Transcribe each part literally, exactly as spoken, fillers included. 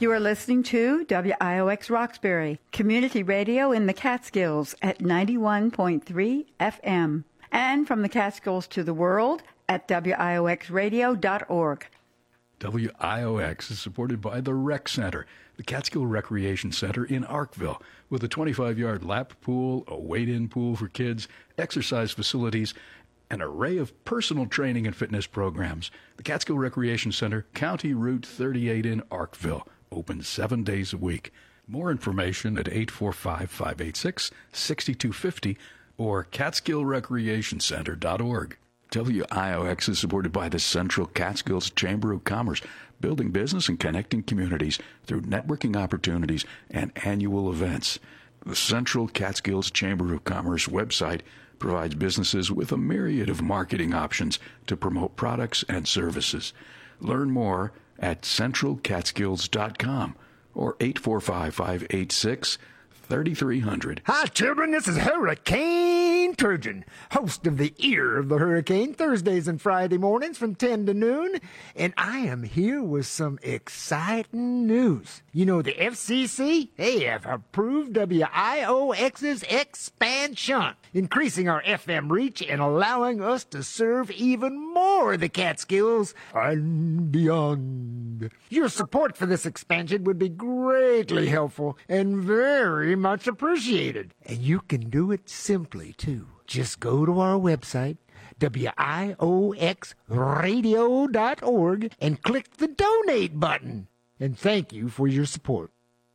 You are listening to W I O X Roxbury, community radio in the Catskills at ninety-one point three F M. And from the Catskills to the world at W I O X radio dot org. W I O X is supported by the Rec Center, the Catskill Recreation Center in Arkville, with a twenty-five-yard lap pool, a wade-in pool for kids, exercise facilities, an array of personal training and fitness programs. The Catskill Recreation Center, County Route thirty-eight in Arkville, open seven days a week. More information at eight four five, five eight six, six two five zero or catskill recreation center dot org. W I O X is supported by the Central Catskills Chamber of Commerce, building business and connecting communities through networking opportunities and annual events. The Central Catskills Chamber of Commerce website provides businesses with a myriad of marketing options to promote products and services. Learn more at central catskills dot com or eight four five, five eight six, three three zero zero. Hi, children. This is Hurricane Trojan, host of the Ear of the Hurricane, Thursdays and Friday mornings from ten to noon. And I am here with some exciting news. You know, the F C C, they have approved W I O X's expansion, increasing our F M reach and allowing us to serve even more of the Catskills and beyond. Your support for this expansion would be greatly helpful and very much appreciated. And you can do it simply, too. Just go to our website, W I O X radio dot org, and click the donate button. And thank you for your support.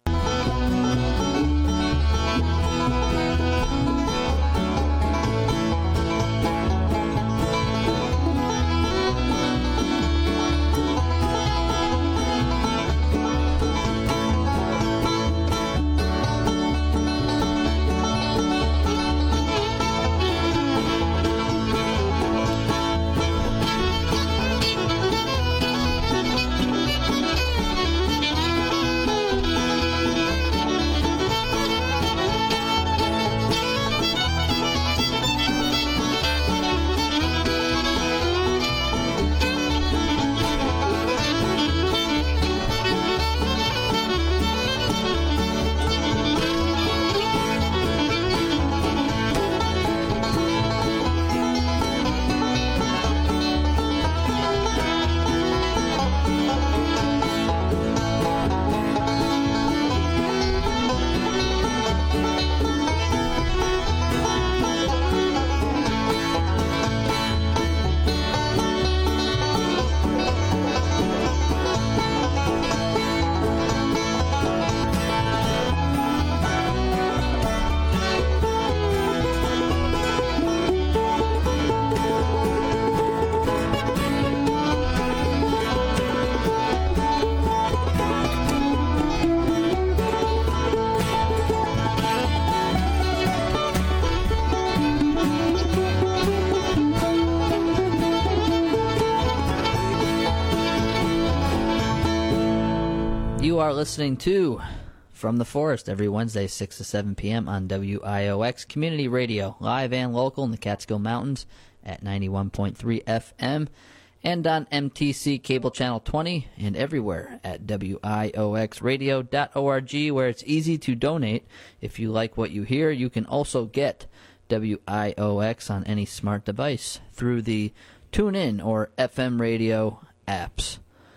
You are listening to From the Forest every Wednesday, six to seven p.m. on W I O X Community Radio, live and local in the Catskill Mountains at ninety-one point three F M, and on M T C Cable Channel twenty, and everywhere at W I O X radio dot org, where it's easy to donate. If you like what you hear, you can also get W I O X on any smart device through the TuneIn or F M radio apps.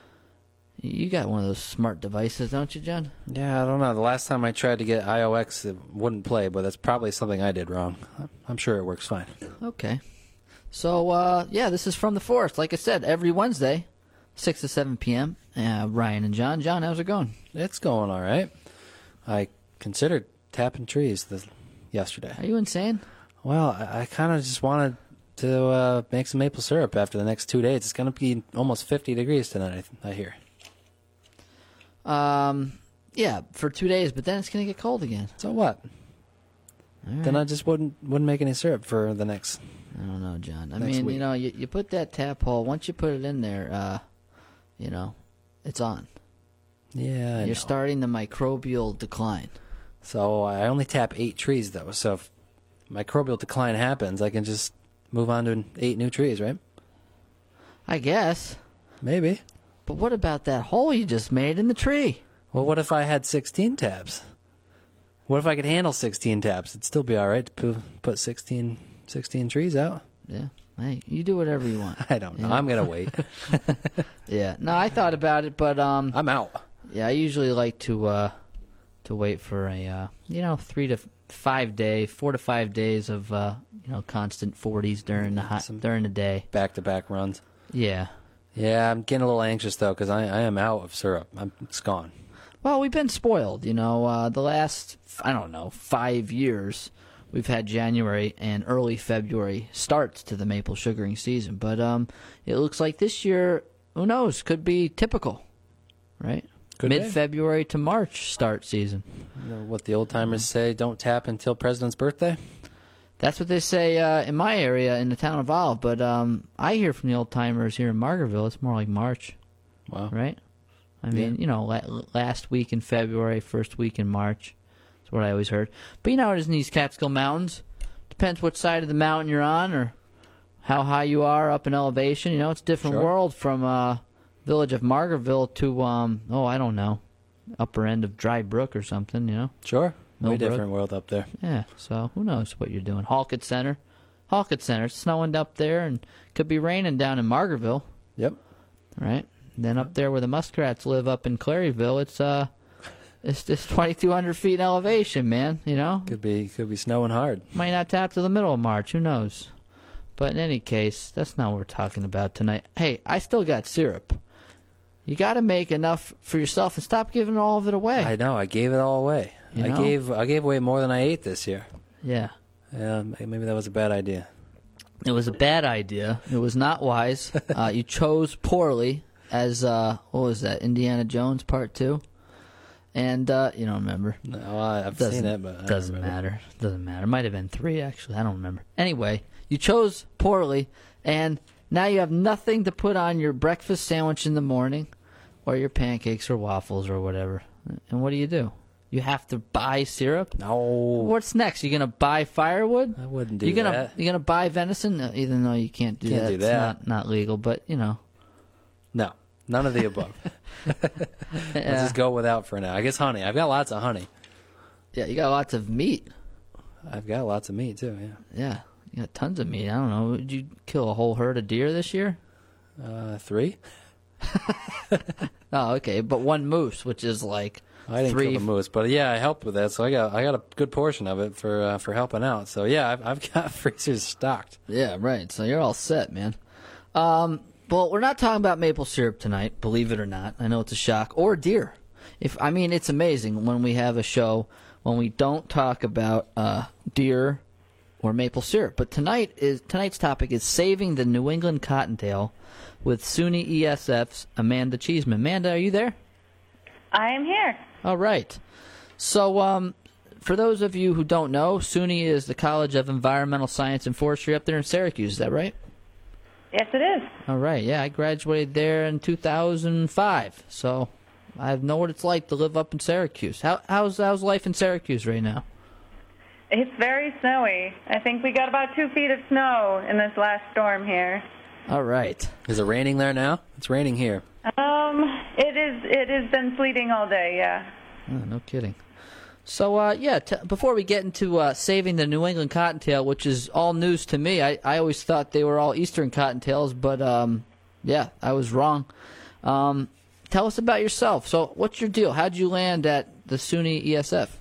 You got one of those smart devices, don't you, John? Yeah, I don't know. The last time I tried to get I O X, it wouldn't play, but that's probably something I did wrong. I'm sure it works fine. Okay. So, uh, yeah, this is From the Forest. Like I said, every Wednesday, six to seven p.m. Uh, Ryan and John. John, how's it going? It's going all right. I considered tapping trees this, yesterday. Are you insane? Well, I, I kind of just wanted to uh, make some maple syrup after the next two days. It's going to be almost fifty degrees tonight, I, I hear. Um, yeah, for two days, but then it's going to get cold again. So what? Right. Then I just wouldn't wouldn't make any syrup for the next. I don't know, John. I Next mean, week. you know, you, you put that tap hole. Once you put it in there, uh, you know, it's on. Yeah, I You're know. starting the microbial decline. So I only tap eight trees, though. So if microbial decline happens, I can just move on to eight new trees, right? I guess. Maybe. But what about that hole you just made in the tree? Well, what if I had sixteen taps? What if I could handle sixteen taps? It'd still be all right to pu- put sixteen, sixteen trees out. Yeah. Hey, you do whatever you want. I don't know. Yeah. I'm going to wait. Yeah. No, I thought about it, but um, I'm out. yeah, I usually like to uh, to wait for a uh, you know three to five day, four to five days of uh, you know constant forties during the hot, Some- during the day. Back-to-back runs. Yeah. Yeah, I'm getting a little anxious, though, because I, I am out of syrup. I'm, it's gone. Well, we've been spoiled, you know. Uh, the last, I don't know, five years, we've had January and early February starts to the maple sugaring season. But um, it looks like this year, who knows, could be typical, right? Could be. Mid-February to March start season. You know what the old-timers say, don't tap until President's birthday? That's what they say uh, in my area in the town of Olive. But um, I hear from the old-timers here in Margaretville, it's more like March, Wow. right? I mean, Yeah. you know, la- last week in February, first week in March. That's what I always heard. But you know how it is in these Catskill Mountains. Depends what side of the mountain you're on or how high you are up in elevation. You know, it's a different Sure. world from uh, village of Margaretville to, um, oh, I don't know, upper end of Dry Brook or something, you know? Sure. Way Millbrook. different world up there. Yeah, so who knows what you're doing. Halkett Center. Halkett Center. It's snowing up there and could be raining down in Margaretville, Yep. right? Then up there where the muskrats live up in Claryville, it's uh, it's just twenty-two hundred feet in elevation, man. You know, Could be could be snowing hard. might not tap to the middle of March. Who knows? But in any case, that's not what we're talking about tonight. Hey, I still got syrup. You got to make enough for yourself and stop giving all of it away. I know. I gave it all away. You I know? gave I gave away more than I ate this year. Yeah. Yeah, maybe that was a bad idea. It was a bad idea. It was not wise. Uh, you chose poorly as, uh, what was that, Indiana Jones Part two? And uh, you don't remember. No, I, I've Doesn't, seen it, but I don't doesn't remember. matter. Doesn't matter. It might have been three, actually. I don't remember. Anyway, you chose poorly, and now you have nothing to put on your breakfast sandwich in the morning or your pancakes or waffles or whatever. And what do you do? You have to buy syrup? No, What's next? You gonna buy firewood? I wouldn't do you gonna that. you gonna buy venison? Uh, even though you can't do Can't that. do It's that. not not legal, but you know. No, none of the above. Let's Yeah, just go without for now. I guess honey. I've got lots of honey. yeah, you got lots of meat. I've got lots of meat too. Yeah, Yeah, you got tons of meat. I don't know. Did you kill a whole herd of deer this year? uh, three. Oh, okay, but one moose, which is like I didn't three. kill the moose, but yeah, I helped with that, so I got I got a good portion of it for uh, for helping out. So yeah, I've, I've got freezers stocked. Yeah, right. So you're all set, man. Um, well, we're not talking about maple syrup tonight, believe it or not. I know it's a shock. Or deer. If I mean, it's amazing when we have a show when we don't talk about uh, deer or maple syrup. But tonight is tonight's topic is saving the New England cottontail with SUNY E S F's Amanda Cheeseman. Amanda, are you there? I am here. All right. So, um, for those of you who don't know, SUNY is the College of Environmental Science and Forestry up there in Syracuse. Is that right? Yes, it is. All right. Yeah, I graduated there in two thousand five, so I know what it's like to live up in Syracuse. How, how's how's life in Syracuse right now? It's very snowy. I think we got about two feet of snow in this last storm here. All right. Is it raining there now? It's raining here. Um, it is. It has been sleeting all day. Yeah. Oh, no kidding. So, uh, yeah, t- before we get into uh, saving the New England cottontail, which is all news to me, I, I always thought they were all Eastern cottontails, but um, yeah, I was wrong. Um, tell us about yourself. So, what's your deal? How'd you land at the SUNY E S F?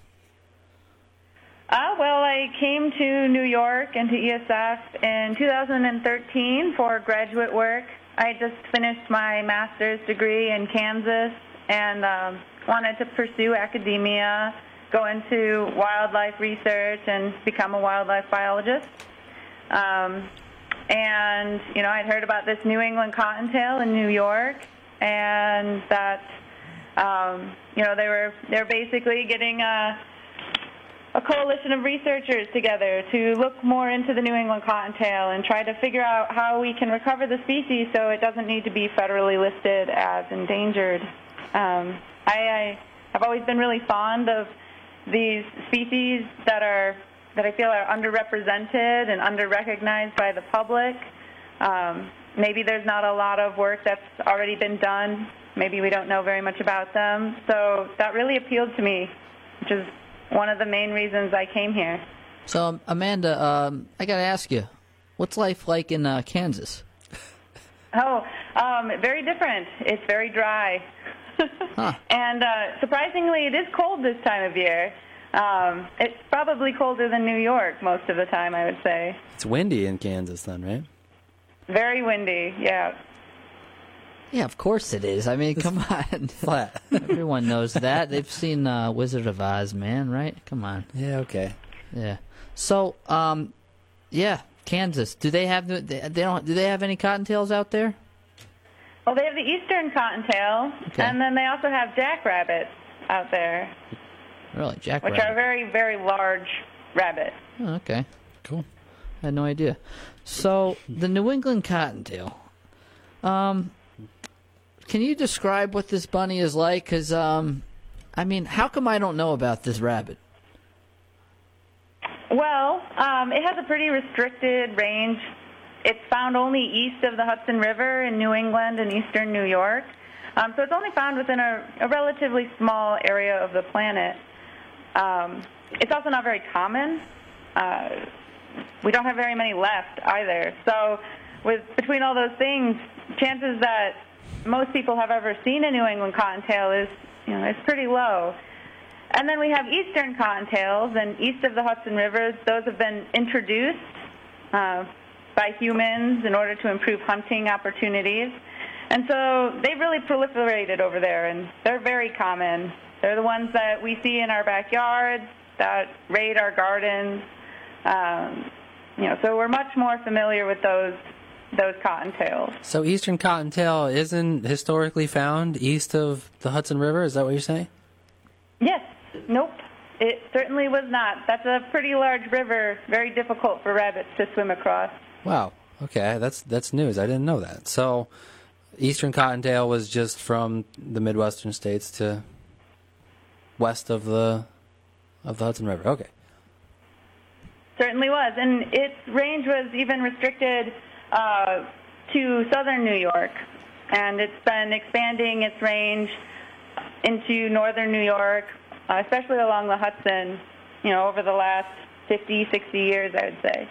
Uh, well, I came to New York and to E S F in two thousand thirteen for graduate work. I just finished my master's degree in Kansas and um, wanted to pursue academia, go into wildlife research, and become a wildlife biologist. Um, and, you know, I'd heard about this New England cottontail in New York, and that, um, you know, they were they're basically getting a a coalition of researchers together to look more into the New England cottontail and try to figure out how we can recover the species so it doesn't need to be federally listed as endangered. Um, I, I have always been really fond of these species that are that I feel are underrepresented and underrecognized by the public. Um, maybe there's not a lot of work that's already been done. Maybe we don't know very much about them. So that really appealed to me, which is one of the main reasons I came here. So, um, Amanda, um, I got to ask you, what's life like in uh, Kansas? Oh, um, very different. It's very dry. Huh. And uh, surprisingly, it is cold this time of year. Um, it's probably colder than New York most of the time, I would say. It's windy in Kansas then, right? Very windy, yeah. Yeah, of course it is. I mean, come on. Flat. Everyone knows that. They've seen uh, Wizard of Oz, man, right? Come on. Yeah, okay. Yeah. So, um, yeah, Kansas. Do they have the, they don't? Do they have any cottontails out there? Well, they have the eastern cottontail, Okay. and then they also have jackrabbits out there, Really, which jackrabbit? are very, very large rabbits. Oh, okay. Cool. I had no idea. So, the New England cottontail. Um, can you describe what this bunny is like? Because, um, I mean, how come I don't know about this rabbit? Well, um, it has a pretty restricted range. It's found only east of the Hudson River in New England and eastern New York. Um, so it's only found within a, a relatively small area of the planet. Um, it's also not very common. Uh, we don't have very many left either. So with between all those things, chances that most people have ever seen a New England cottontail is, you know, it's pretty low. And then we have eastern cottontails, and east of the Hudson River, those have been introduced uh, by humans in order to improve hunting opportunities. And so they've really proliferated over there, and they're very common. They're the ones that we see in our backyards, that raid our gardens. Um, you know, so we're much more familiar with those those cottontails. So eastern cottontail isn't historically found east of the Hudson River? Is that what you're saying? Yes. Nope. It certainly was not. That's a pretty large river, very difficult for rabbits to swim across. Wow. Okay, that's that's news. I didn't know that. So eastern cottontail was just from the Midwestern states to west of the of the Hudson River. Okay. Certainly was. And its range was even restricted uh, to southern New York. And it's been expanding its range into northern New York, uh, especially along the Hudson, you know, over the last fifty, sixty years, I would say.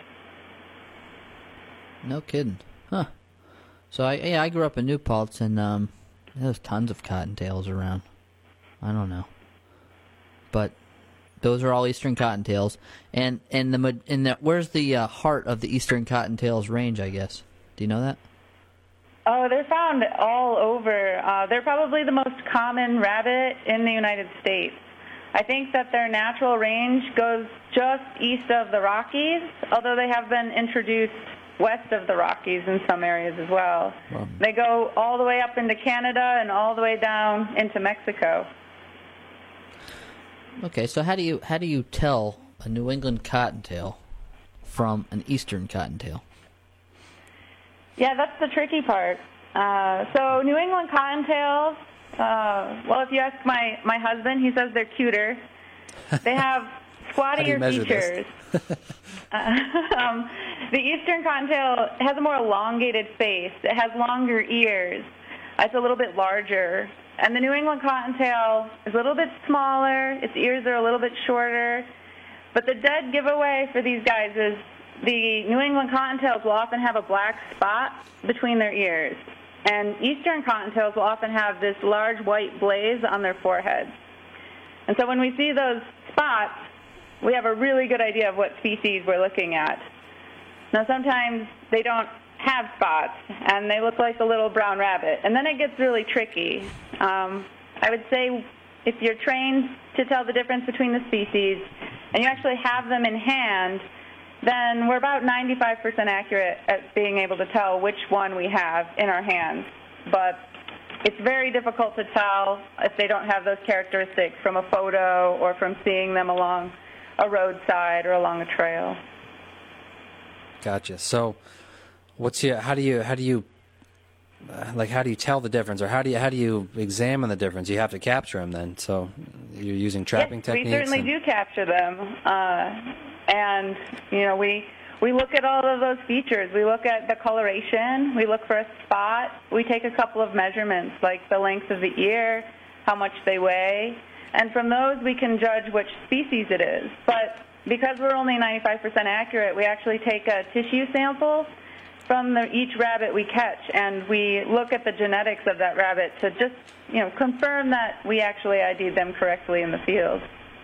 No kidding. Huh. So, I yeah, I grew up in New Paltz, and um, there's tons of cottontails around. I don't know. But those are all eastern cottontails. And, and, the, and the, where's the uh, heart of the eastern cottontails range, I guess? Do you know that? Oh, they're found all over. Uh, they're probably the most common rabbit in the United States. I think that their natural range goes just east of the Rockies, although they have been introduced west of the Rockies in some areas as well. Wow. They go all the way up into Canada and all the way down into Mexico. Okay, so how do you how do you tell a New England cottontail from an eastern cottontail? Yeah, that's the tricky part. Uh, so New England cottontails, uh, well, if you ask my, my husband, he says they're cuter. They have squattier features. uh, um, the eastern cottontail has a more elongated face. It has longer ears. It's a little bit larger. And the New England cottontail is a little bit smaller. Its ears are a little bit shorter. But the dead giveaway for these guys is the New England cottontails will often have a black spot between their ears. And eastern cottontails will often have this large white blaze on their foreheads. And so when we see those spots, we have a really good idea of what species we're looking at. Now, sometimes they don't have spots, and they look like a little brown rabbit. And then it gets really tricky. Um, I would say if you're trained to tell the difference between the species, and you actually have them in hand, then we're about ninety-five percent accurate at being able to tell which one we have in our hands. But it's very difficult to tell if they don't have those characteristics from a photo or from seeing them along a roadside or along a trail. Gotcha. So, what's your? How do you? How do you? Uh, like, how do you tell the difference, or how do you? How do you examine the difference? You have to capture them, then. So, you're using trapping yes, techniques. We certainly and... do capture them, uh, and you know we we look at all of those features. We look at the coloration. We look for a spot. We take a couple of measurements, like the length of the ear, how much they weigh. And from those, we can judge which species it is. But because we're only ninety-five percent accurate, we actually take a tissue sample from the, each rabbit we catch, and we look at the genetics of that rabbit to just, you know, confirm that we actually I D'd them correctly in the field.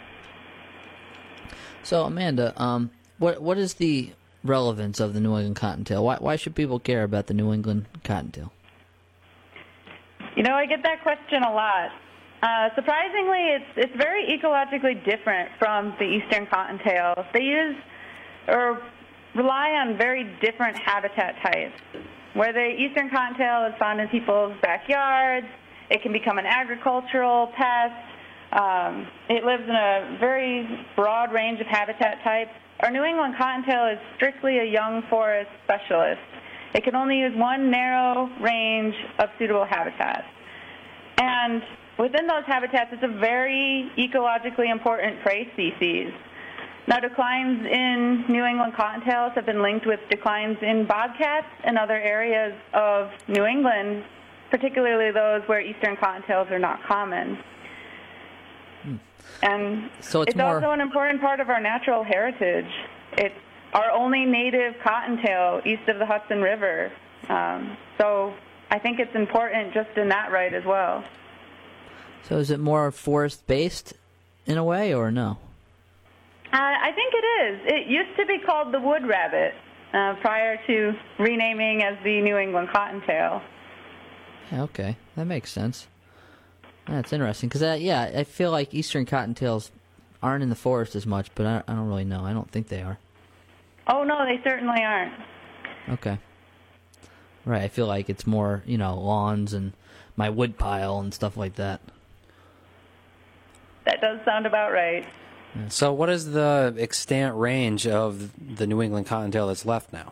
So, Amanda, um, what what is the relevance of the New England Cottontail? Why why should people care about the New England Cottontail? You know, I get that question a lot. Uh, surprisingly, it's it's very ecologically different from the Eastern Cottontail. They use or rely on very different habitat types. Where the Eastern Cottontail is found in people's backyards, it can become an agricultural pest. Um, it lives in a very broad range of habitat types. Our New England Cottontail is strictly a young forest specialist. It can only use one narrow range of suitable habitats. And within those habitats, it's a very ecologically important prey species. Now, declines in New England cottontails have been linked with declines in bobcats and other areas of New England, particularly those where Eastern cottontails are not common. Hmm. And so it's, it's more... also an important part of our natural heritage. It's our only native cottontail east of the Hudson River. Um, so I think it's important just in that right as well. So is it more forest-based in a way, or no? Uh, I think it is. It used to be called the wood rabbit uh, prior to renaming as the New England cottontail. Okay, that makes sense. That's interesting because, uh, yeah, I feel like Eastern cottontails aren't in the forest as much, but I, I don't really know. I don't think they are. Oh, no, they certainly aren't. Okay. Right, I feel like it's more, you know, lawns and my wood pile and stuff like that. That does sound about right. So what is the extant range of the New England cottontail that's left now?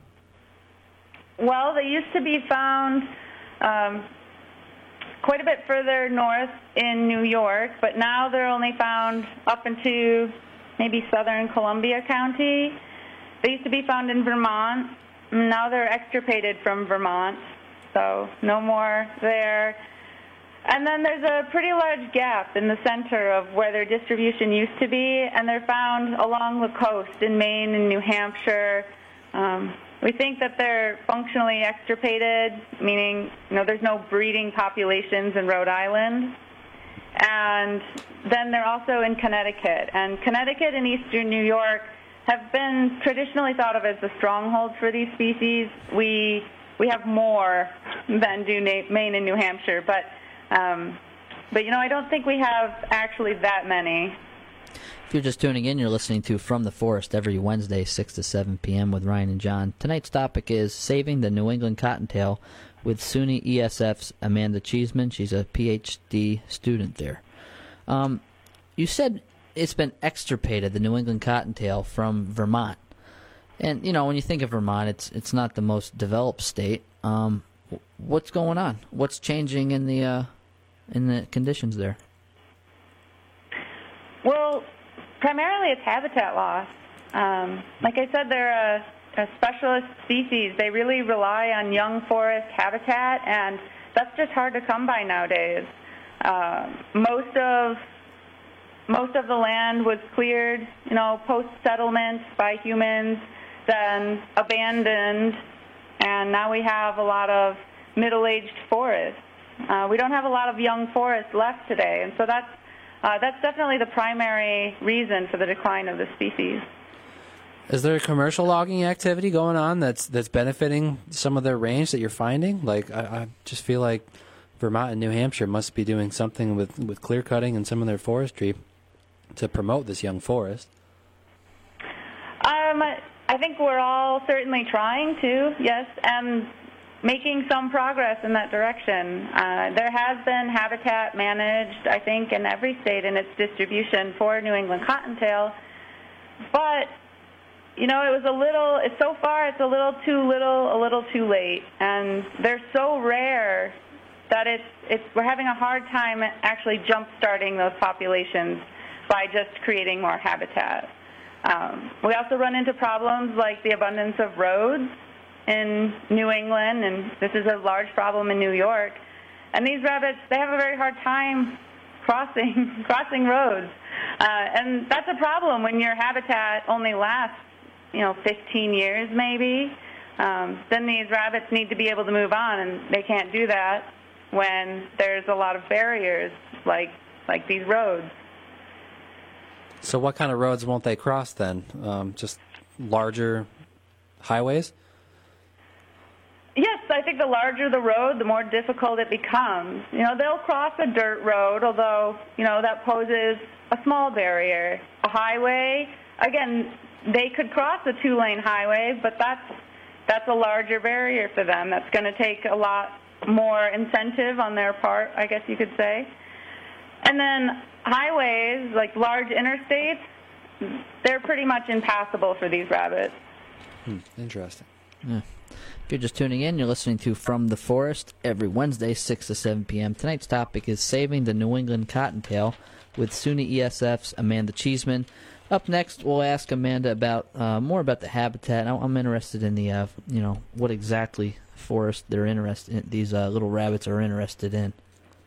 Well, they used to be found um, quite a bit further north in New York, but now they're only found up into maybe southern Columbia County. They used to be found in Vermont. Now they're extirpated from Vermont, so no more there. And then there's a pretty large gap in the center of where their distribution used to be, and they're found along the coast in Maine and New Hampshire. Um, we think that they're functionally extirpated, meaning, you know, there's no breeding populations in Rhode Island. And then they're also in Connecticut. And Connecticut and eastern New York have been traditionally thought of as the strongholds for these species. We we have more than do Maine and New Hampshire, but Um, but, you know, I don't think we have actually that many. If you're just tuning in, you're listening to From the Forest every Wednesday, six to seven p.m. with Ryan and John. Tonight's topic is Saving the New England Cottontail with SUNY E S F's Amanda Cheeseman. She's a P H D student there. Um, you said it's been extirpated, the New England Cottontail, from Vermont. And, you know, when you think of Vermont, it's it's not the most developed state. Um, what's going on? What's changing in the... Uh, in the conditions there? Well, primarily it's habitat loss. Um, like I said, they're a, a specialist species. They really rely on young forest habitat, and that's just hard to come by nowadays. Uh, most of most of the land was cleared, you know, post-settlement by humans, then abandoned, and now we have a lot of middle-aged forests. Uh, we don't have a lot of young forests left today, and so that's uh, that's definitely the primary reason for the decline of the species. Is there a commercial logging activity going on that's that's benefiting some of their range that you're finding? Like, I, I just feel like Vermont and New Hampshire must be doing something with, with clear cutting and some of their forestry to promote this young forest. Um, I think we're all certainly trying to, yes, and making some progress in that direction. Uh, there has been habitat managed, I think, in every state in its distribution for New England cottontail, but, you know, it was a little, so far it's a little too little, a little too late, and they're so rare that it's, it's we're having a hard time actually jump-starting those populations by just creating more habitat. Um, we also run into problems like the abundance of roads in New England, and this is a large problem in New York. And these rabbits, they have a very hard time crossing crossing roads. Uh, and that's a problem when your habitat only lasts, you know, fifteen years maybe. Um, then these rabbits need to be able to move on, and they can't do that when there's a lot of barriers like like these roads. So what kind of roads won't they cross then? Um, just larger highways? Yes, I think the larger the road, the more difficult it becomes. You know, they'll cross a dirt road, although, you know, that poses a small barrier. A highway, again, they could cross a two-lane highway, but that's that's a larger barrier for them. That's going to take a lot more incentive on their part, I guess you could say. And then highways, like large interstates, they're pretty much impassable for these rabbits. Hmm, interesting. Yeah. If you're just tuning in, you're listening to From the Forest every Wednesday, six to seven p.m. Tonight's topic is Saving the New England Cottontail with SUNY E S F's Amanda Cheeseman. Up next, we'll ask Amanda about uh, more about the habitat. I'm interested in the, uh, you know, what exactly forest they're interested in, these uh, little rabbits are interested in.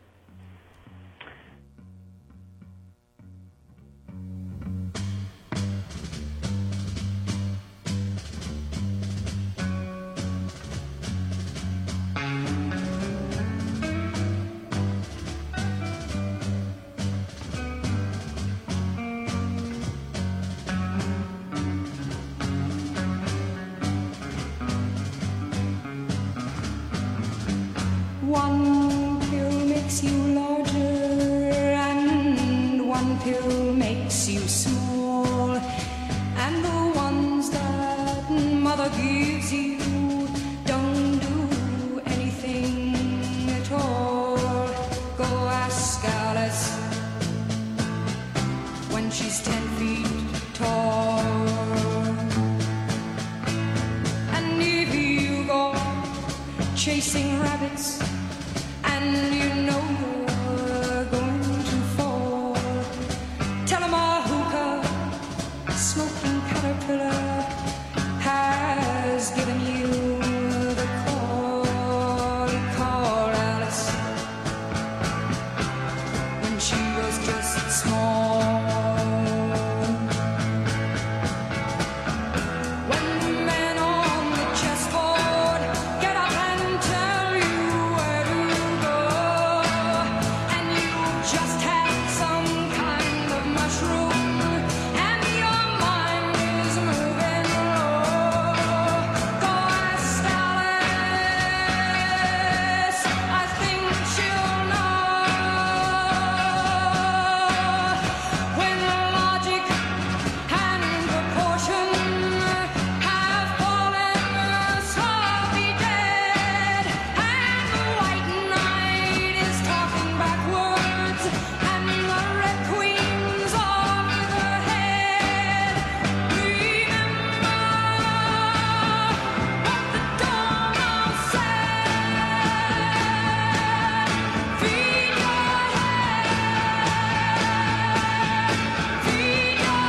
One pill makes you larger and one pill makes you small, and the ones that mother gives you don't do anything at all. Go ask Alice when she's ten feet tall. And if you go chasing rabbits and you know you're going to fall, tell him a hookah smoking caterpillar has given you the call. He called Alice when she was just small. When the men on the chessboard get up and tell you where to go, and you just had some kind of mushroom and your mind is moving low, go ask Alice, I think she'll know. When logic and proportion have fallen slowly dead, and the white knight is talking backwards, and the red queen's over the head, remember what the Donald said. Feed your head, feed your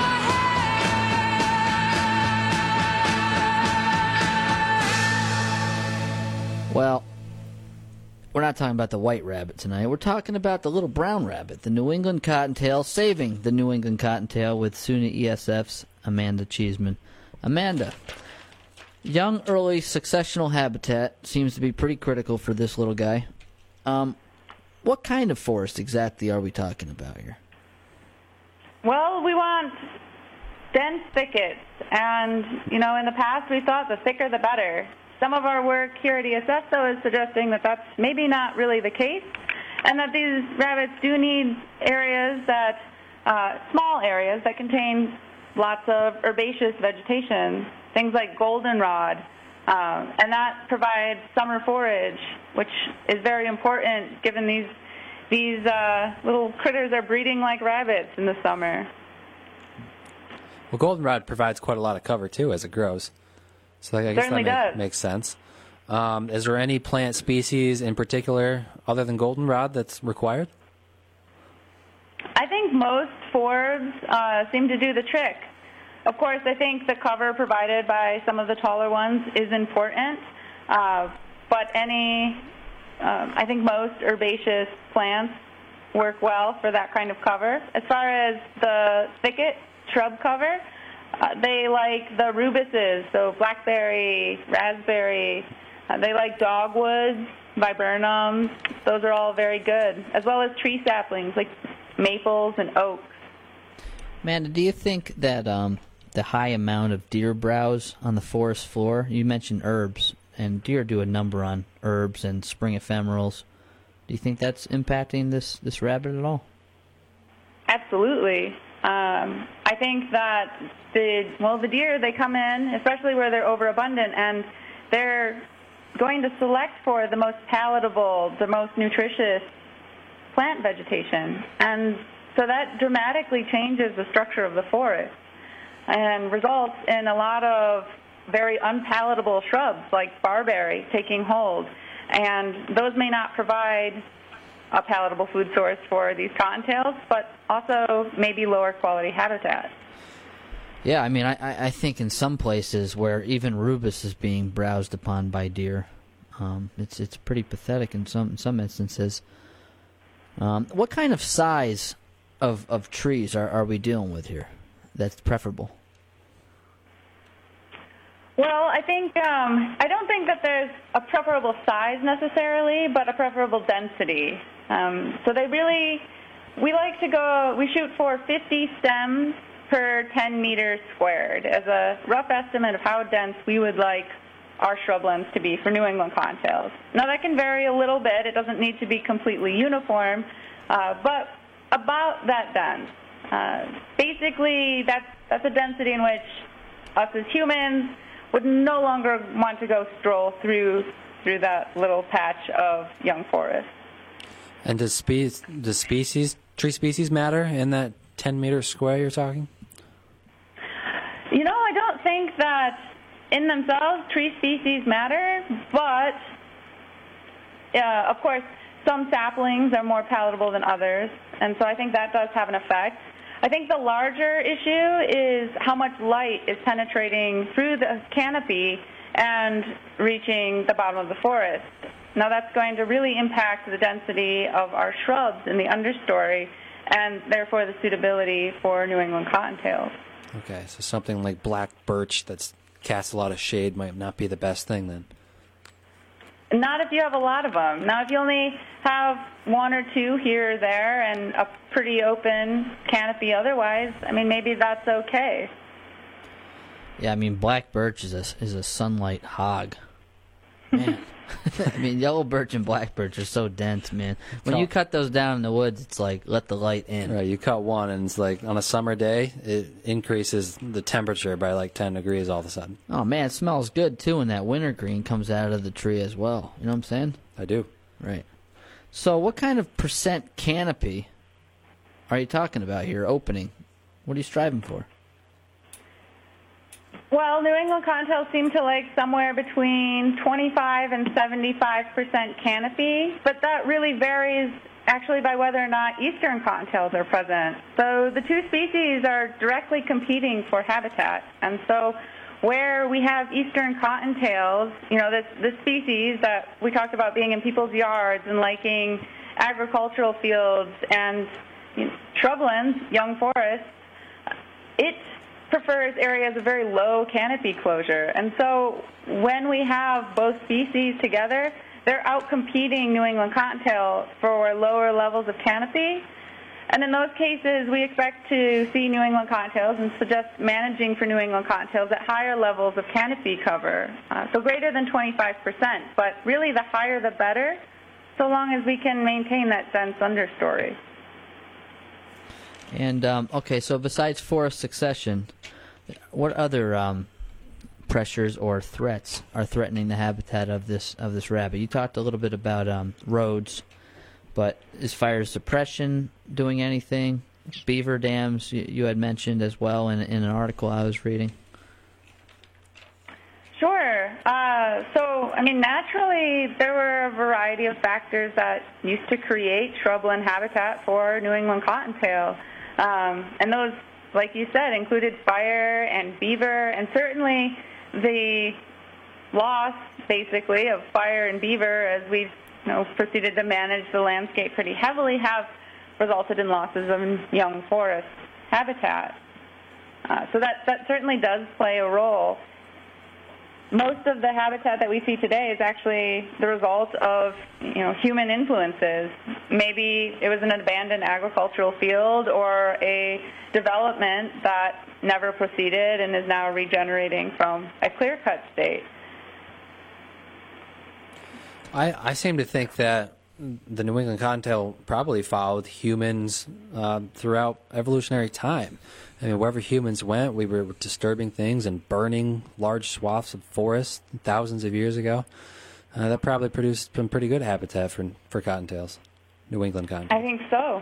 Well, we're not talking about the white rabbit tonight. We're talking about the little brown rabbit, the New England Cottontail, saving the New England Cottontail with SUNY E S F's Amanda Cheeseman. Amanda, young, early, successional habitat seems to be pretty critical for this little guy. Um, what kind of forest exactly are we talking about here? Well, we want dense thickets, and, you know, in the past we thought the thicker the better. Some of our work here at E S F, though, is suggesting that that's maybe not really the case, and that these rabbits do need areas that, uh, small areas that contain lots of herbaceous vegetation, things like goldenrod, um, and that provides summer forage, which is very important given these these uh, little critters are breeding like rabbits in the summer. Well, goldenrod provides quite a lot of cover, too, as it grows. So I guess Certainly that does. make, makes sense. Um, is there any plant species in particular, other than goldenrod, that's required? I think most forbs uh, seem to do the trick. of course, I think the cover provided by some of the taller ones is important, uh, but any, um, I think most herbaceous plants work well for that kind of cover. As far as the thicket shrub cover, uh, they like the rubises, so blackberry, raspberry. Uh, they like dogwoods, viburnums. Those are all very good, as well as tree saplings like maples and oaks. Amanda, do you think that um, the high amount of deer browse on the forest floor, you mentioned herbs, and deer do a number on herbs and spring ephemerals. Do you think that's impacting this, this rabbit at all? Absolutely. Um, I think that the, well, the deer, they come in, especially where they're overabundant, and they're going to select for the most palatable, the most nutritious plant vegetation. And so that dramatically changes the structure of the forest and results in a lot of very unpalatable shrubs like barberry taking hold. And those may not provide a palatable food source for these cottontails, but also maybe lower quality habitat. Yeah, I mean, I, I think in some places where even rubus is being browsed upon by deer, um, it's it's pretty pathetic in some in some instances. Um, what kind of size of of trees are, are we dealing with here that's preferable? Well, I think um, I don't think that there's a preferable size necessarily, but a preferable density. Um, so they really, we like to go, we shoot for fifty stems per ten meters squared as a rough estimate of how dense we would like our shrublands to be for New England cottontails. Now that can vary a little bit. It doesn't need to be completely uniform, uh, but about that dense. Uh, basically, that's, that's a density in which us as humans would no longer want to go stroll through through that little patch of young forest. And does, spe- does species, tree species matter in that ten meter square you're talking? You know, I don't think that in themselves tree species matter, but uh, of course some saplings are more palatable than others, and so I think that does have an effect. I think the larger issue is how much light is penetrating through the canopy and reaching the bottom of the forest. Now that's going to really impact the density of our shrubs in the understory and therefore the suitability for New England cottontails. Okay, so something like black birch that's casts a lot of shade might not be the best thing then. Not if you have a lot of them. Now, if you only have one or two here or there and a pretty open canopy otherwise, I mean, maybe that's okay. Yeah, I mean, black birch is a, is a sunlight hog. Man. I mean, yellow birch and black birch are so dense, man. When you cut those down in the woods, it's like, let the light in. Right, you cut one, and it's like, on a summer day, it increases the temperature by like ten degrees all of a sudden. Oh, man, it smells good, too, when that wintergreen comes out of the tree as well. You know what I'm saying? I do. Right. So what kind of percent canopy are you talking about here, opening? What are you striving for? Well, New England cottontails seem to like somewhere between twenty-five and seventy-five percent canopy, but that really varies actually by whether or not eastern cottontails are present. So the two species are directly competing for habitat, and so where we have eastern cottontails, you know, this, this species that we talked about being in people's yards and liking agricultural fields and you know, shrublands, young forests, it prefers areas of very low canopy closure. And so when we have both species together, they're out-competing New England cottontail for lower levels of canopy. And in those cases, we expect to see New England cottontails and suggest managing for New England cottontails at higher levels of canopy cover, uh, so greater than twenty-five percent. But really, the higher the better, so long as we can maintain that dense understory. And, um, okay, so besides forest succession, what other um, pressures or threats are threatening the habitat of this of this rabbit? You talked a little bit about um, roads, but is fire suppression doing anything? Beaver dams you, you had mentioned as well in, in an article I was reading. Sure. Uh, so, I mean, naturally, there were a variety of factors that used to create shrubland habitat for New England cottontail. Um, and those like you said, included fire and beaver, and certainly the loss, basically, of fire and beaver as we've you know, proceeded to manage the landscape pretty heavily have resulted in losses of young forest habitat. Uh, so that, that certainly does play a role. Most of the habitat that we see today is actually the result of you know, human influences. Maybe it was an abandoned agricultural field or a development that never proceeded and is now regenerating from a clear-cut state. I, I seem to think that the New England cottontail probably followed humans uh, throughout evolutionary time. I mean, wherever humans went, we were disturbing things and burning large swaths of forest thousands of years ago. Uh, that probably produced some pretty good habitat for for cottontails, New England cottontails. I think so.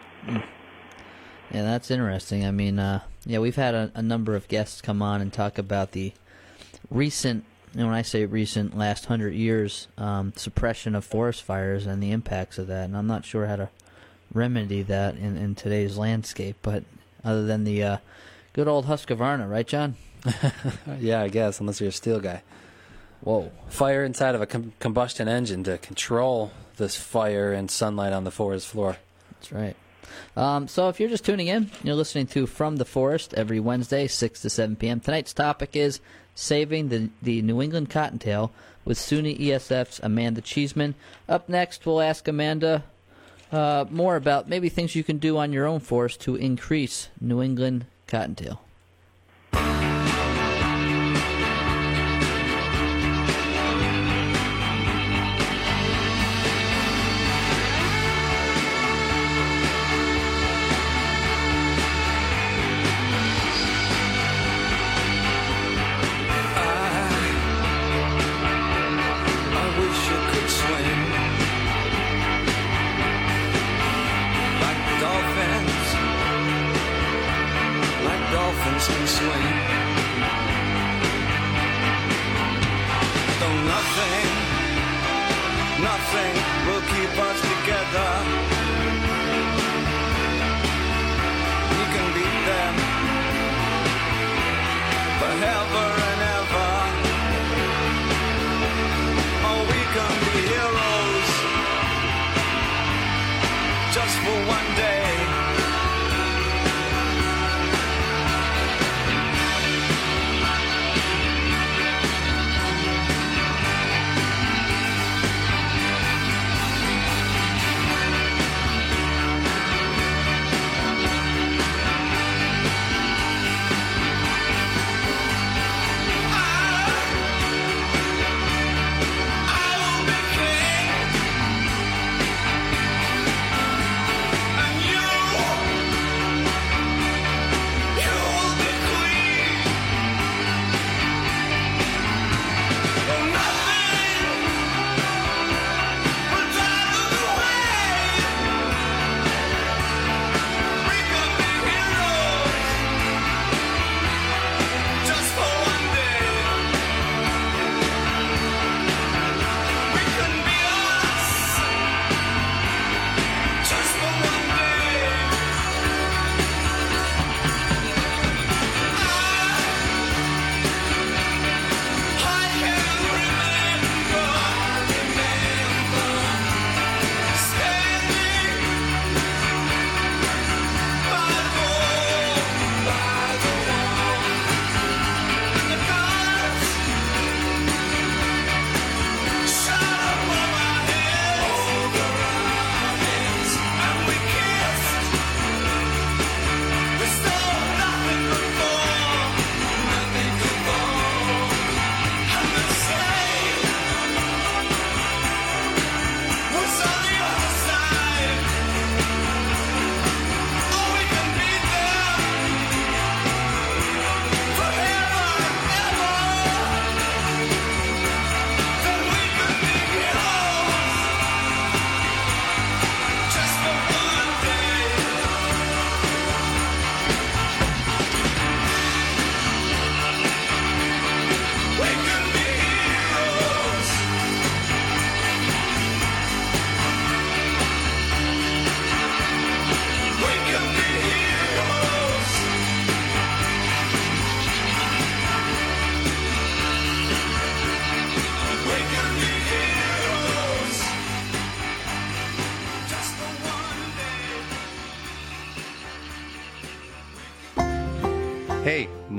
Yeah, that's interesting. I mean, uh, yeah, we've had a, a number of guests come on and talk about the recent, and when I say recent, last hundred years, um, suppression of forest fires and the impacts of that. And I'm not sure how to remedy that in, in today's landscape, but other than the uh, good old Husqvarna, right, John? Yeah, I guess, unless you're a steel guy. Whoa. Fire inside of a com- combustion engine to control this fire and sunlight on the forest floor. That's right. Um, so if you're just tuning in, you're listening to From the Forest every Wednesday, six to seven p.m. Tonight's topic is saving the, the New England cottontail with SUNY E S F's Amanda Cheeseman. Up next, we'll ask Amanda uh, more about maybe things you can do on your own forest to increase New England cottontail. Can swing. Though nothing, nothing will keep us together. We can beat them forever and ever. Or we can be heroes just for one day. I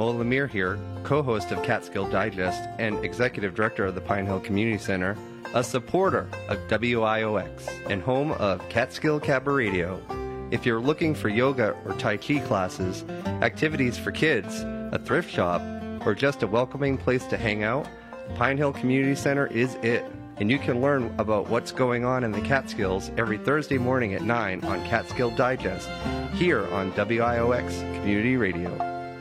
Mo Lemire here, co-host of Catskill Digest and executive director of the Pine Hill Community Center, a supporter of W I O X and home of Catskill Cabaret Radio. If you're looking for yoga or Tai Chi classes, activities for kids, a thrift shop, or just a welcoming place to hang out, Pine Hill Community Center is it. And you can learn about what's going on in the Catskills every Thursday morning at nine on Catskill Digest, here on W I O X Community Radio.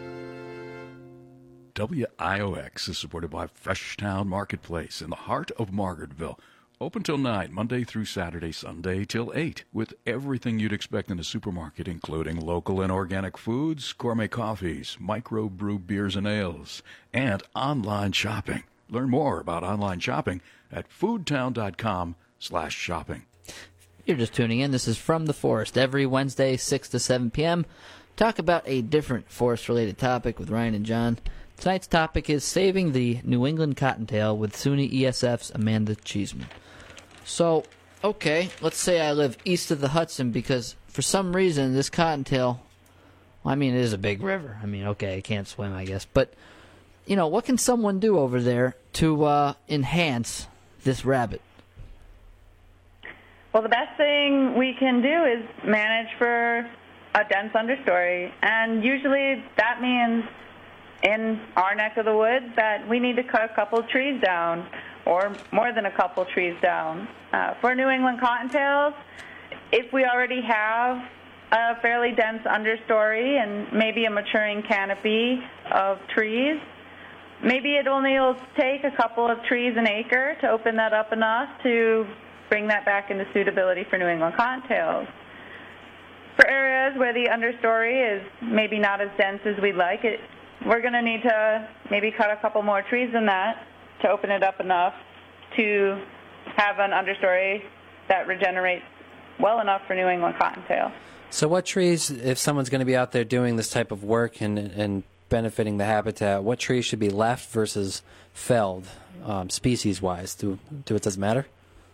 W I O X is supported by Freshtown Marketplace in the heart of Margaretville. Open till nine, Monday through Saturday, Sunday till eight, with everything you'd expect in a supermarket, including local and organic foods, gourmet coffees, microbrew beers and ales, and online shopping. Learn more about online shopping at foodtown.com slash shopping. You're just tuning in. This is From the Forest every Wednesday, six to seven p.m. Talk about a different forest-related topic with Ryan and John. Tonight's topic is saving the New England cottontail with SUNY E S F's Amanda Cheeseman. So, okay, let's say I live east of the Hudson because for some reason this cottontail, well, I mean, it is a big river. I mean, okay, I can't swim, I guess. But, you know, what can someone do over there to uh, enhance this rabbit? Well, the best thing we can do is manage for a dense understory. And usually that means in our neck of the woods that we need to cut a couple trees down or more than a couple trees down. Uh, for New England cottontails, if we already have a fairly dense understory and maybe a maturing canopy of trees, maybe it only will take a couple of trees an acre to open that up enough to bring that back into suitability for New England cottontails. For areas where the understory is maybe not as dense as we'd like, it, we're going to need to maybe cut a couple more trees than that to open it up enough to have an understory that regenerates well enough for New England cottontail. So what trees, if someone's going to be out there doing this type of work and, and benefiting the habitat, what trees should be left versus felled, um, species-wise? Do, do it doesn't matter?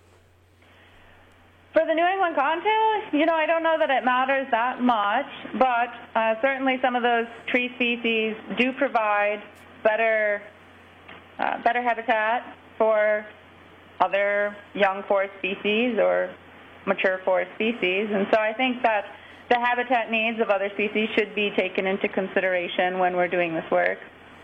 For the New England cottontail, you know, I don't know that it matters that much, but uh, certainly some of those tree species do provide better, uh, better habitat for other young forest species or mature forest species, and so I think that the habitat needs of other species should be taken into consideration when we're doing this work.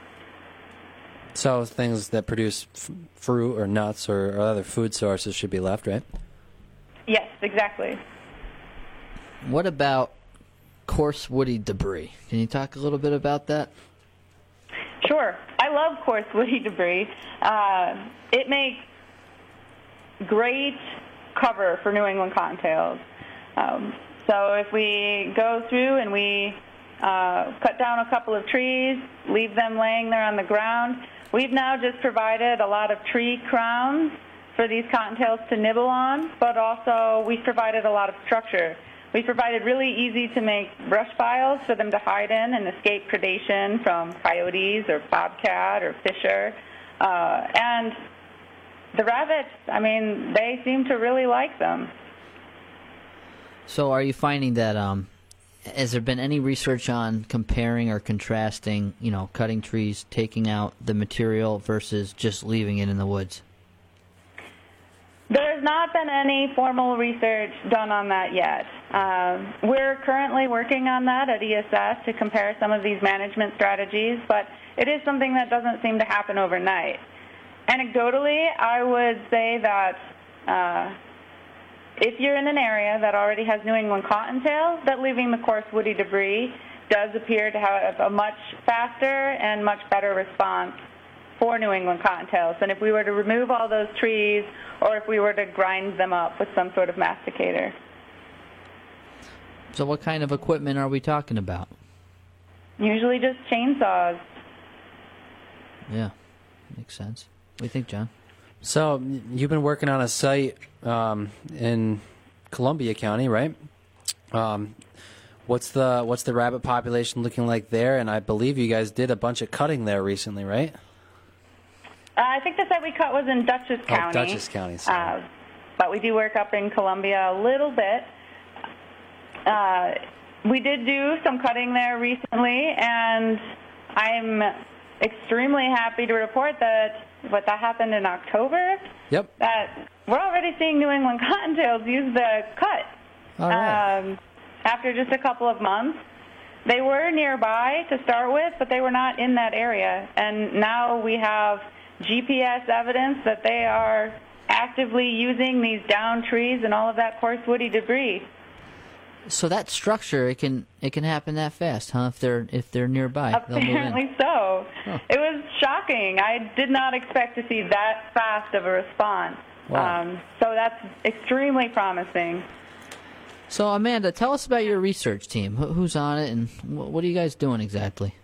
So things that produce f- fruit or nuts or, or other food sources should be left, right? Yes, exactly. What about coarse woody debris? Can you talk a little bit about that? Sure. I love coarse woody debris. Uh, it makes great cover for New England cottontails. Um, so if we go through and we uh, cut down a couple of trees, leave them laying there on the ground, we've now just provided a lot of tree crowns for these cottontails to nibble on, but also we've provided a lot of structure. We've provided really easy to make brush piles for them to hide in and escape predation from coyotes or bobcat or fisher. Uh, and the rabbits, I mean, they seem to really like them. So are you finding that, um, has there been any research on comparing or contrasting, you know, cutting trees, taking out the material versus just leaving it in the woods? There has not been any formal research done on that yet. Um, we're currently working on that at E S S to compare some of these management strategies, but it is something that doesn't seem to happen overnight. Anecdotally, I would say that uh, if you're in an area that already has New England cottontail, that leaving the coarse woody debris does appear to have a much faster and much better response for New England cottontails than if we were to remove all those trees or if we were to grind them up with some sort of masticator. So what kind of equipment are we talking about? Usually just chainsaws. Yeah, makes sense. What do you think, John? So you've been working on a site um, in Columbia County, right? Um, what's the what's the rabbit population looking like there? And I believe you guys did a bunch of cutting there recently, right? Uh, I think the site we cut was in Dutchess County. Oh, Dutchess County, sorry. Uh, but we do work up in Columbia a little bit. Uh, we did do some cutting there recently, and I'm extremely happy to report that what that happened in October. Yep. That we're already seeing New England cottontails use the cut. All right. Um, after just a couple of months. They were nearby to start with, but they were not in that area. And now we have G P S evidence that they are actively using these downed trees and all of that coarse woody debris. So that structure, it can it can happen that fast, huh? If they're if they're nearby, they'll move in. Apparently so. Huh. It was shocking. I did not expect to see that fast of a response. Wow. Um, so that's extremely promising. So Amanda, tell us about your research team. Wh- Who's on it, and wh- what are you guys doing exactly?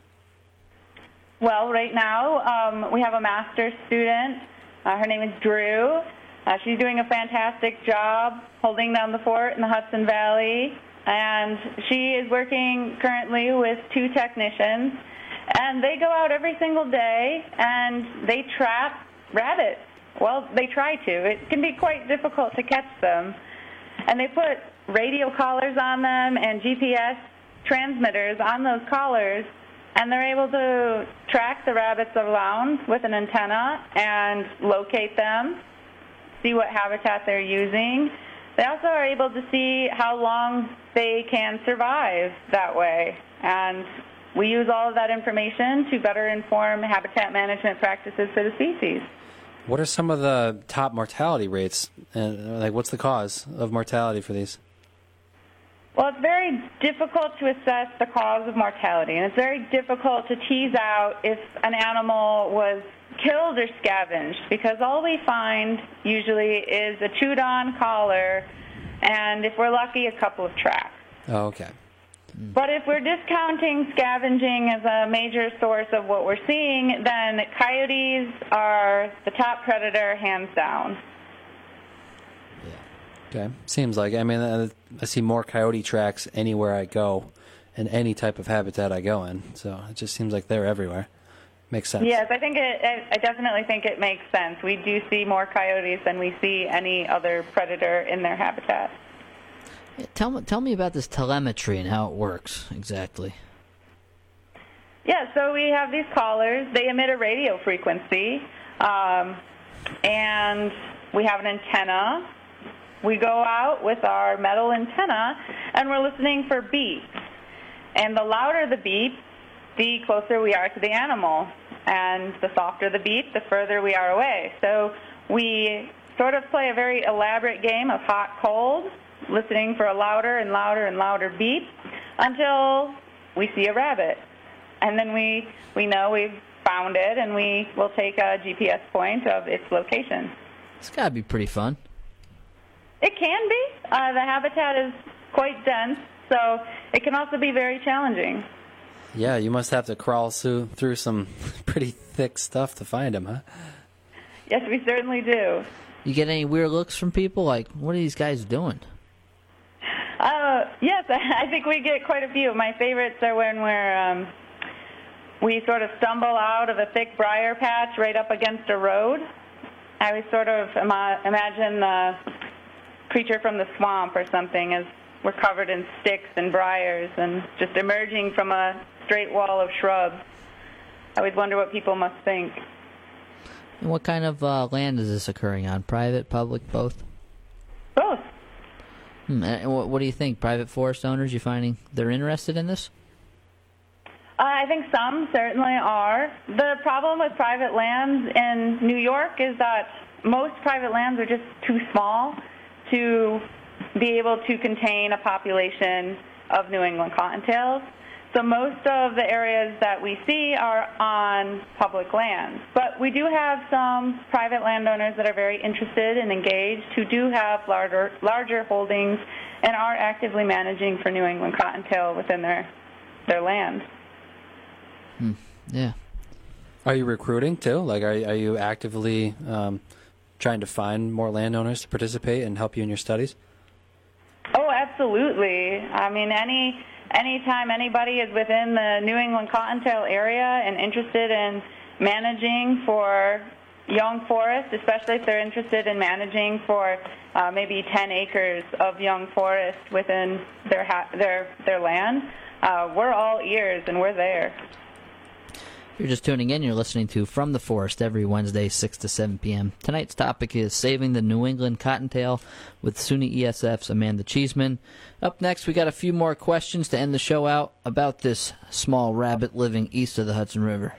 Well, right now um, we have a master's student. Uh, her name is Drew. Uh, she's doing a fantastic job holding down the fort in the Hudson Valley, and she is working currently with two technicians, and they go out every single day and they trap rabbits. Well, they try to. It can be quite difficult to catch them, and they put radio collars on them and G P S transmitters on those collars, and they're able to track the rabbits around with an antenna and locate them, see what habitat they're using. They also are able to see how long they can survive that way, and we use all of that information to better inform habitat management practices for the species. What are some of the top mortality rates? And like, what's the cause of mortality for these? Well, it's very difficult to assess the cause of mortality, and it's very difficult to tease out if an animal was killed or scavenged, because all we find usually is a chewed-on collar and, if we're lucky, a couple of tracks. Oh, okay. But if we're discounting scavenging as a major source of what we're seeing, then coyotes are the top predator, hands down. Okay. Seems like, I mean, I, I see more coyote tracks anywhere I go in any type of habitat I go in. So it just seems like they're everywhere. Makes sense. Yes, I think it, it, I definitely think it makes sense. We do see more coyotes than we see any other predator in their habitat. Yeah, tell me tell me about this telemetry and how it works exactly. Yeah, so we have these collars. They emit a radio frequency, um, and we have an antenna. We go out with our metal antenna, and we're listening for beeps. And the louder the beep, the closer we are to the animal. And the softer the beep, the further we are away. So we sort of play a very elaborate game of hot-cold, listening for a louder and louder and louder beep until we see a rabbit. And then we, we know we've found it, and we will take a G P S point of its location. It's got to be pretty fun. It can be. Uh, the habitat is quite dense, so it can also be very challenging. Yeah, you must have to crawl through, through some pretty thick stuff to find them, huh? Yes, we certainly do. You get any weird looks from people? Like, what are these guys doing? Uh, yes, I think we get quite a few. My favorites are when we're um, we sort of stumble out of a thick briar patch right up against a road. I always sort of ima- imagine the creature from the swamp or something as we're covered in sticks and briars and just emerging from a straight wall of shrubs. I always wonder what people must think. And what kind of uh, land is this occurring on? Private, public, both? Both. Hmm, and what, what do you think? Private forest owners, you finding they're interested in this? Uh, I think some certainly are. The problem with private lands in New York is that most private lands are just too small to be able to contain a population of New England cottontails. So most of the areas that we see are on public lands. But we do have some private landowners that are very interested and engaged who do have larger, larger holdings and are actively managing for New England cottontail within their, their land. Hmm. Yeah. Are you recruiting too? Like, are, are you actively um, trying to find more landowners to participate and help you in your studies? Oh, absolutely. I mean, any anytime anybody is within the New England cottontail area and interested in managing for young forest, especially if they're interested in managing for uh, maybe ten acres of young forest within their ha- their their land, uh, we're all ears and we're there. If you're just tuning in, you're listening to From the Forest every Wednesday, six to seven p.m. Tonight's topic is Saving the New England Cottontail with SUNY E S F's Amanda Cheeseman. Up next, we got a few more questions to end the show out about this small rabbit living east of the Hudson River.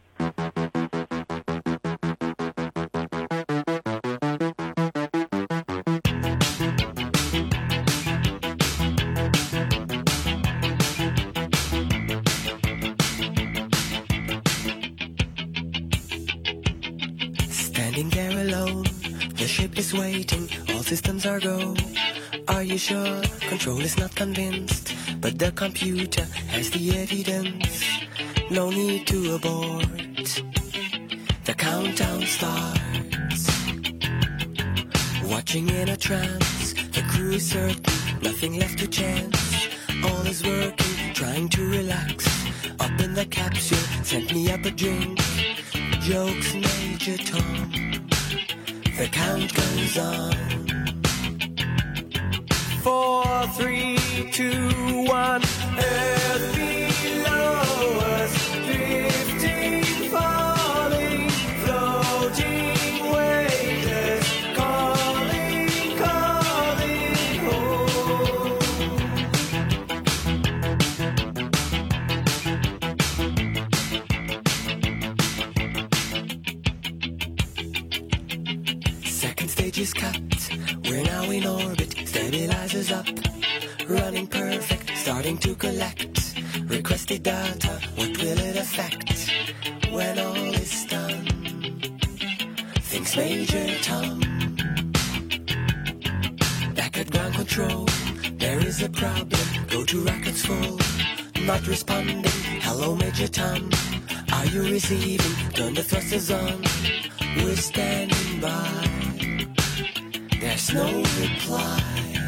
Standing there alone, the ship is waiting, all systems are go. Are you sure? Control is not convinced, but the computer has the evidence. No need to abort. The countdown starts. Watching in a trance, the crew is certain, nothing left to chance. All is working, trying to relax. Up in the capsule, sent me up a drink. Jokes, Major Tom. The count goes on. Four, three, two, one. Earth below us, drifting, falling, floating, weightless, calling, calling home. Second stage is cut. We're now in orbit. Stabilizers up. Running perfect. Starting to collect. Requested data. What will it affect when all is done? Thinks Major Tom. Back at ground control. There is a problem. Go to records full. Not responding. Hello, Major Tom. Are you receiving? Turn the thrusters on. We're standing by. There's no reply.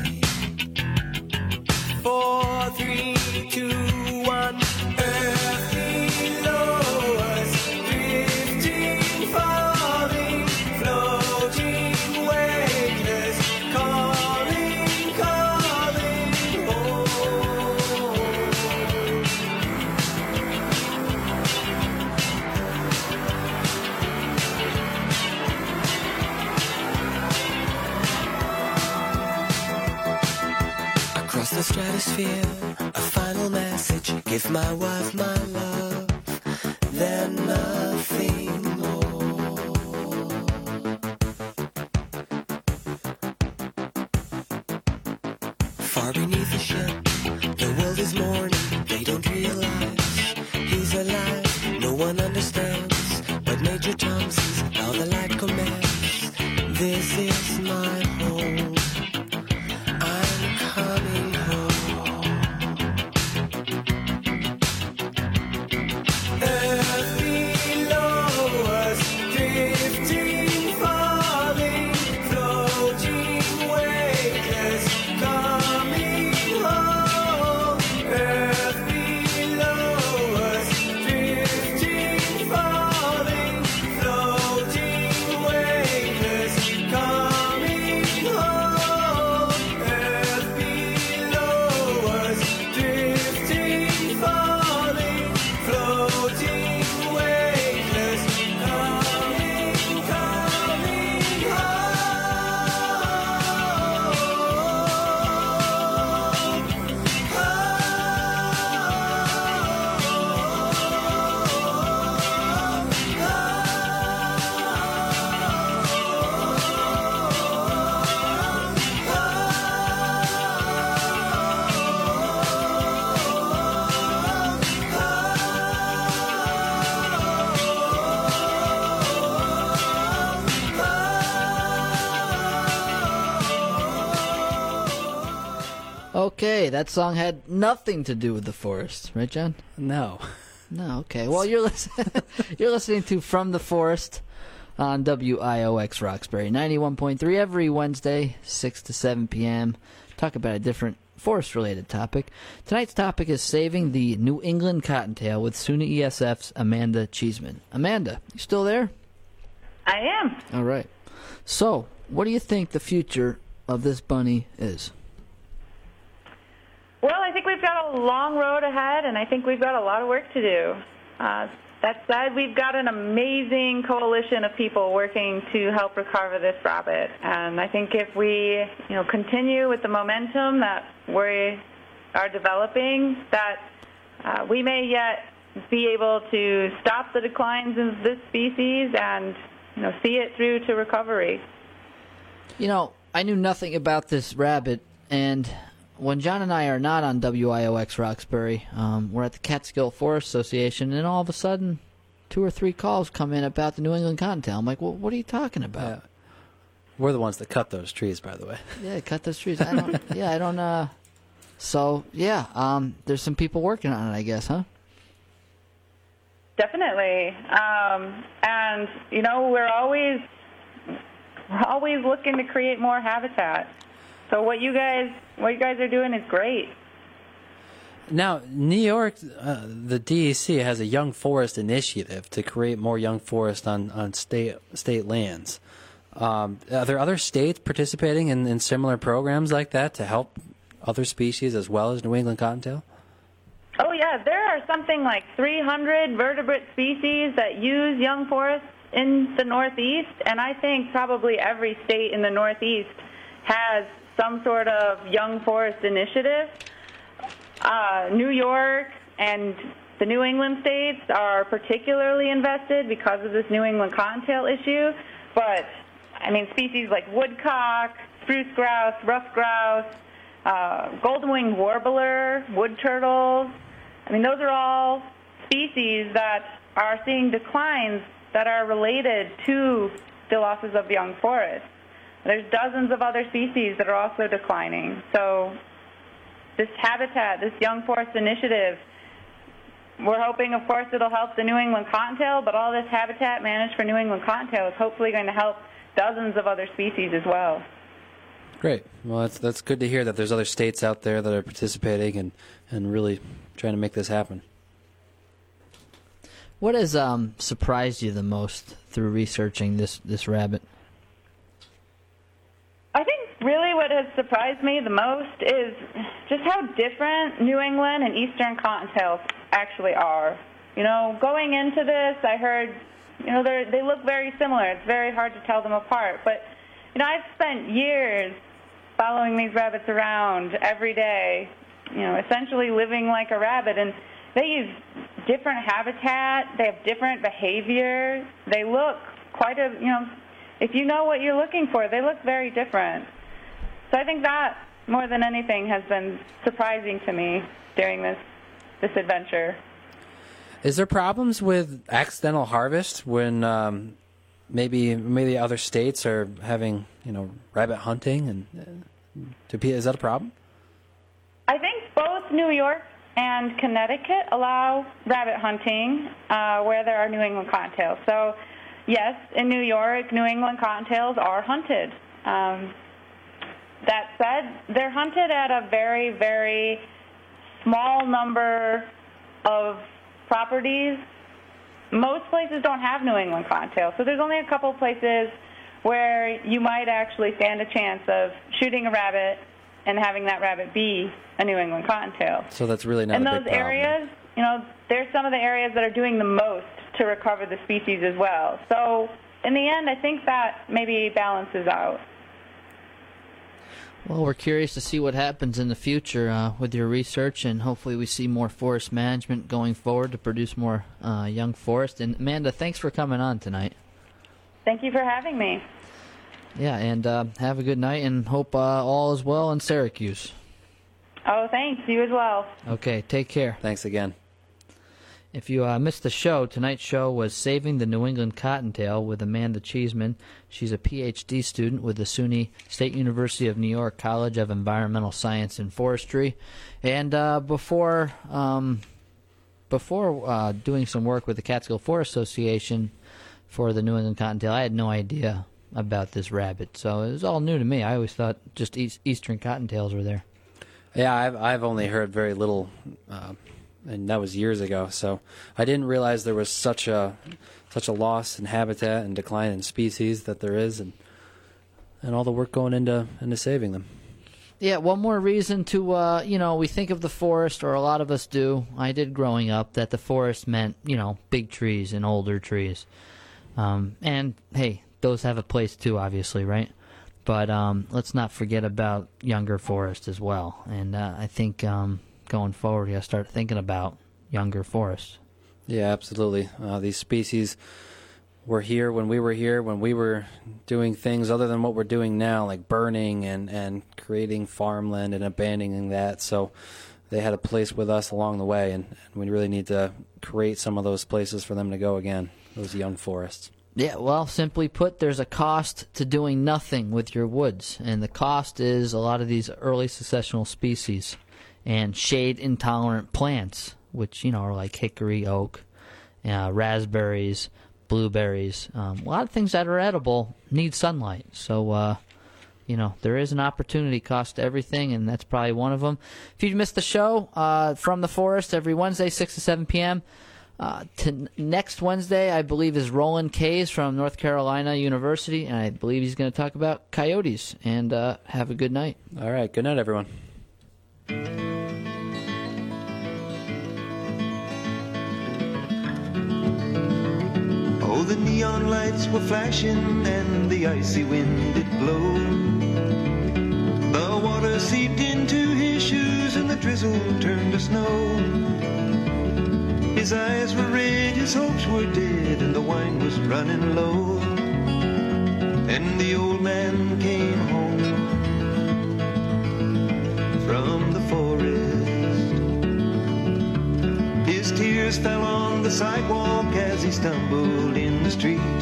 Four, three, two, one. Earth below us, drifting, falling, floating, weightless, calling, calling home. Across the stratosphere, a final message. Give my wife my love, then nothing more. Far beneath the ship, the world is mourning. They don't realize he's alive. No one understands, but Major Tom sees how the light commands. This is my home. I'm coming home. Earth below us, drifting, falling, floating, weightless, coming home. Earth below us, drifting, falling, floating, weightless, coming home. Earth below us, drifting, falling, floating, weightless, coming, coming Okay, that song had nothing to do with the forest, right, John? No. No, okay. Well, you're listening. You're listening to From the Forest on W I O X Roxbury ninety-one point three every Wednesday, six to seven p.m. Talk about a different forest-related topic. Tonight's topic is saving the New England cottontail with SUNY E S F's Amanda Cheeseman. Amanda, you still there? I am. All right. So, what do you think the future of this bunny is? Well, I think we've got a long road ahead, and I think we've got a lot of work to do. Uh, that said, we've got an amazing coalition of people working to help recover this rabbit. And I think if we, you know, continue with the momentum that we are developing, that uh, we may yet be able to stop the declines in this species and, you know, see it through to recovery. You know, I knew nothing about this rabbit, and when John and I are not on W I O X Roxbury, um, we're at the Catskill Forest Association, and all of a sudden, two or three calls come in about the New England Cottontail. I'm like, well, what are you talking about? Yeah. We're the ones that cut those trees, by the way. Yeah, cut those trees. I don't. yeah, I don't. Uh. So yeah, um, there's some people working on it, I guess, huh? Definitely, um, and you know, we're always we're always looking to create more habitat. So what you guys what you guys are doing is great. Now, New York, uh, the D E C has a Young Forest initiative to create more young forest on, on state state lands. Um, are there other states participating in, in similar programs like that to help other species as well as New England cottontail? Oh yeah, there are something like three hundred vertebrate species that use young forests in the Northeast, and I think probably every state in the Northeast has some sort of young forest initiative. Uh, New York and the New England states are particularly invested because of this New England cottontail issue, but I mean species like woodcock, spruce grouse, ruffed grouse, uh, golden-winged warbler, wood turtles. I mean, those are all species that are seeing declines that are related to the losses of young forests. There's dozens of other species that are also declining. So this habitat, this young forest initiative, we're hoping, of course, it'll help the New England cottontail, but all this habitat managed for New England cottontail is hopefully going to help dozens of other species as well. Great. Well, that's that's good to hear that there's other states out there that are participating and, and really trying to make this happen. What has um, surprised you the most through researching this, this rabbit? I think really what has surprised me the most is just how different New England and eastern cottontails actually are. You know, going into this, I heard, you know, they they look very similar. It's very hard to tell them apart. But, you know, I've spent years following these rabbits around every day, you know, essentially living like a rabbit. And they use different habitat. They have different behavior. They look quite a, you know, if you know what you're looking for, they look very different. So I think that, more than anything, has been surprising to me during this this adventure. Is there problems with accidental harvest when um, maybe maybe other states are having, you know, rabbit hunting, and uh, to be, is that a problem? I think both New York and Connecticut allow rabbit hunting uh, where there are New England cottontails. So, yes, in New York, New England cottontails are hunted. Um, that said, they're hunted at a very, very small number of properties. Most places don't have New England cottontails, so there's only a couple places where you might actually stand a chance of shooting a rabbit and having that rabbit be a New England cottontail. So that's really not in a those big problem. areas, you know, there's some of the areas that are doing the most to recover the species as well. So in the end, I think that maybe balances out. Well, we're curious to see what happens in the future uh, with your research, and hopefully we see more forest management going forward to produce more uh, young forest. And Amanda, thanks for coming on tonight. Thank you for having me. Yeah, and uh, have a good night, and hope uh, all is well in Syracuse. Oh, thanks. You as well. Okay, take care. Thanks again. If you uh, missed the show, tonight's show was Saving the New England Cottontail with Amanda Cheeseman. She's a P H D student with the SUNY State University of New York College of Environmental Science and Forestry. And uh, before um, before uh, doing some work with the Catskill Forest Association for the New England Cottontail, I had no idea about this rabbit. So it was all new to me. I always thought just east, eastern cottontails were there. Yeah, I've I've only heard very little, uh, and that was years ago. So I didn't realize there was such a such a loss in habitat and decline in species that there is, and and all the work going into into saving them. Yeah, one more reason to, uh, you know, we think of the forest, or a lot of us do, I did growing up, that the forest meant, you know, big trees and older trees. Um, and, hey, those have a place too, obviously, right? But um, let's not forget about younger forest as well. And uh, I think um, going forward, you got to start thinking about younger forests. Yeah, absolutely. Uh, these species were here when we were here, when we were doing things other than what we're doing now, like burning and, and creating farmland and abandoning that. So they had a place with us along the way, and, and we really need to create some of those places for them to go again, those young forests. Yeah, well, simply put, there's a cost to doing nothing with your woods, and the cost is a lot of these early successional species and shade-intolerant plants, which, you know, are like hickory, oak, uh, raspberries, blueberries. Um, a lot of things that are edible need sunlight. So, uh, you know, there is an opportunity cost to everything, and that's probably one of them. If you missed the show, uh, From the Forest, every Wednesday, six to seven p.m., Uh, to next Wednesday, I believe, is Roland Kays from North Carolina University, and I believe he's going to talk about coyotes. And uh, have a good night. All right, good night, everyone. Oh, the neon lights were flashing and the icy wind did blow. The water seeped into his shoes and the drizzle turned to snow. His eyes were red, his hopes were dead, and the wine was running low. And the old man came home from the forest. His tears fell on the sidewalk as he stumbled in the street.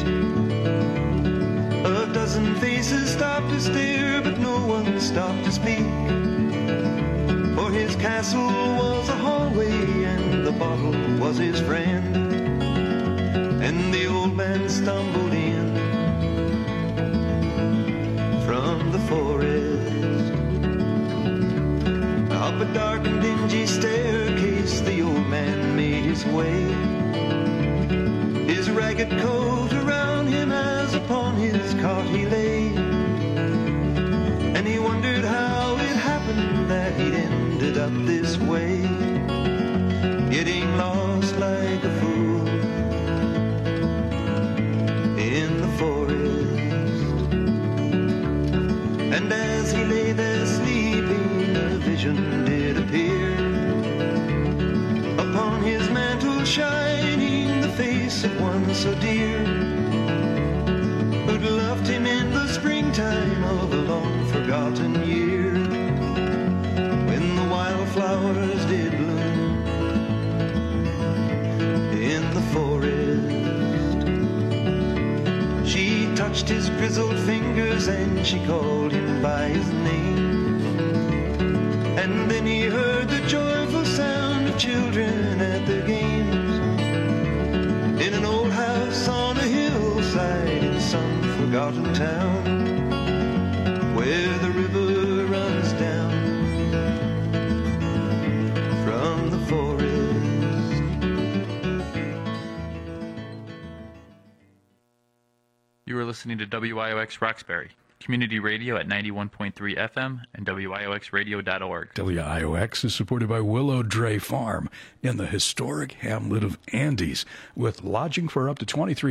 A dozen faces stopped to stare, but no one stopped to speak. For his castle was a hallway and the bottle was his friend. And the old man stumbled in from the forest. Up a dark and dingy staircase the old man made his way. His ragged coat around him as upon his cot he lay. And he wondered how it happened that he'd ended up this way, getting lost like a fool in the forest. And as he lay there sleeping, a vision did appear. Upon his mantle shining the face of one so dear, who'd loved him in the springtime of a long forgotten year, when the wildflowers did bloom in the forest. She touched his grizzled fingers and she called him by his name. And then he heard the joyful sound of children at their games, in an old house on a hillside in some forgotten town, where the river runs down from the forest. You are listening to W I O X Roxbury, community radio at ninety-one point three F M and W I O X radio dot org. W I O X is supported by Willow Dray Farm in the historic hamlet of Andes, with lodging for up to twenty-three